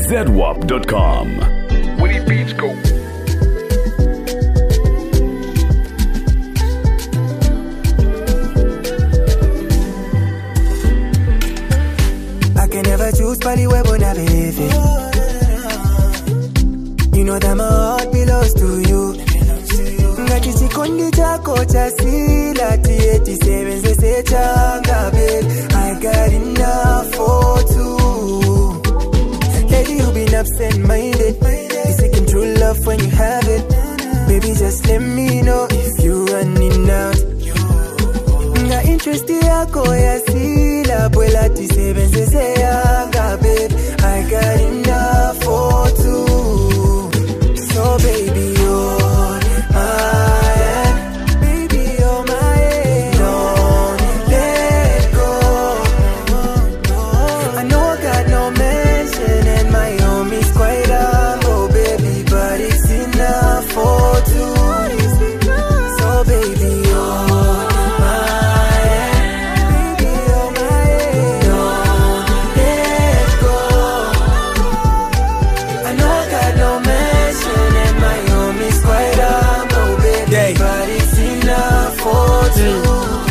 ZWAP.com. Woody Beats go. I can never choose body where when I behave. You know that my heart belongs to you. Ngati chikondi chako chasila T87 zese changa babe. I got enough for two. Lately you been absent-minded. You seeking true love when you have it. Baby just let me know if you running out. Nga interest yako yasila Bwela T7 zese changa babe. I got enough for two. So baby you're mine, baby you're mine. Don't let go. I know I got no mention and my home is quite humble, baby, but it's enough for two. So baby you're mine, baby you're mine. Don't let go. I know I got no mention and my home is quite humble, baby, but it's enough for two.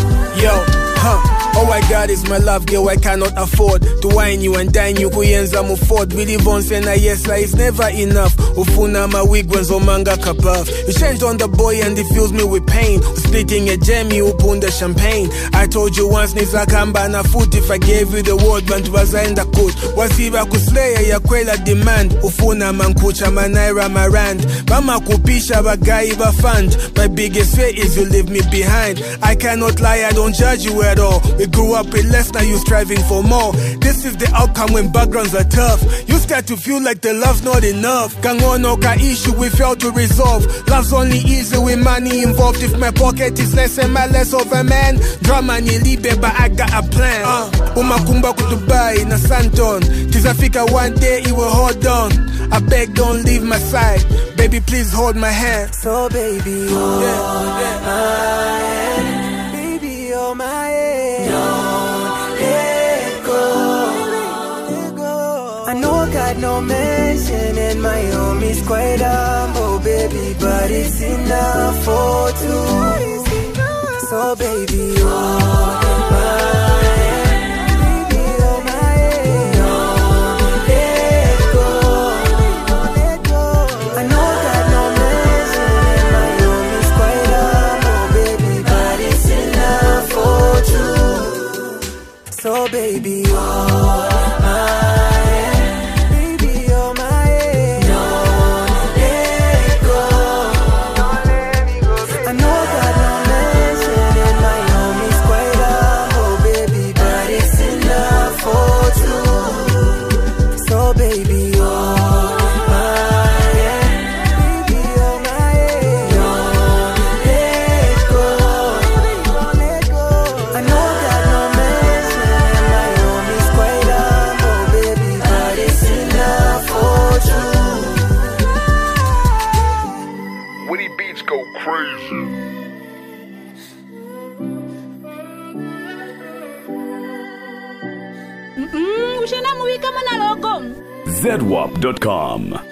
All I got is my love, girl, I cannot afford to wine you and dine you, kuyenza move forward. Really once and yes, like it's never enough. Ufuna my wig when manga kabaf. You changed on the boy and it fills me with pain. Splitting a gem, you upunda champagne. I told you once, nisa kamba na foot. If I gave you the word, bantu wazaenda court. Wasiba kuslaya ya kwela demand. Ufuna mankucha manaira marand. Mama kupisha bagai bafand. My biggest fear is you leave me behind. I cannot lie, I don't judge you at all. We grew up with less, now you striving for more. This is the outcome when backgrounds are tough. You start to feel like the love's not enough. Kangono ka issue we fail to resolve. Love's only easy with money involved. If my pocket is less and my less of a man, drama ni libe but I got a plan. Umakumba ku Dubai na Santon. Tizafika one day it will hold on. I beg don't leave my side. Baby please hold my hand. So baby you're mine, baby you're mine. Don't let go. I know I got no mention and my home is quite humble, baby, but it's enough for two. So baby you're mine, baby you're mine. Don't let go. I know I got no mention and my home is quite humble, baby, but it's enough for two. So baby you're mine, baby you're mine. Don't let go. I know I got no mention and my home is quite humble, baby, but it's enough for two. So baby you're mine, baby you're mine. Don't let go. I know I got no mention and my home is quite humble, baby, but it's enough for two. Woody Beats go crazy. ZWAP.com.